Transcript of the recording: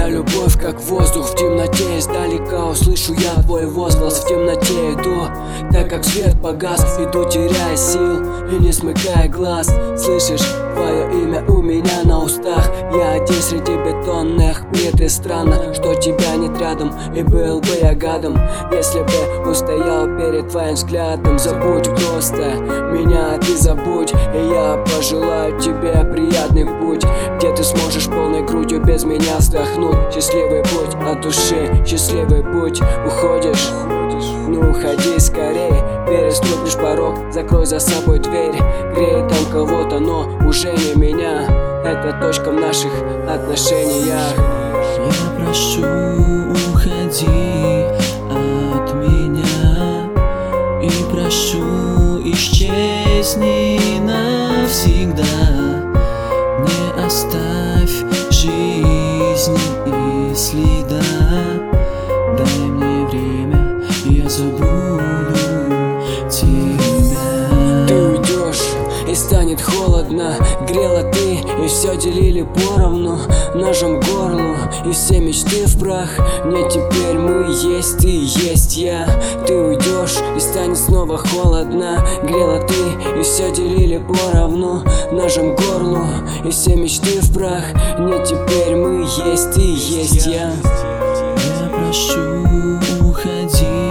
Твоя любовь как воздух в темноте, издалека услышу я твой возглас. В темноте иду, так как свет погас, иду теряя сил и не смыкая глаз. Слышишь, твое имя у меня на устах. Я один среди бетонных плит, и странно, что тебя нет рядом. И был бы я гадом, если бы устоял перед твоим взглядом. Забудь просто меня, ты забудь, и я пожелаю тебе приятный путь, где ты сможешь полной грудью без меня вздохнуть. Счастливый путь от души, счастливый путь. Уходишь? Ну уходи скорей, переступишь порог, закрой за собой дверь. Грей там кого-то, но уже не меня. Это точка в наших отношениях. Я прошу, уходи от меня, и прошу, исчезни навсегда. Не оставь жизни и следа. Дай мне время, я забуду тебя. Ты уйдешь, и станет холодно. Грела ты, и все делили поровну. Ножом к горлу, и все мечты в прах. Нет, теперь мы есть, ты есть я. Ты уйдешь, и станет снова холодно. Грела ты, и все делили поровну. Ножом к горлу, и все мечты в прах. Нет, теперь мы есть, ты есть я. Я прошу, уходи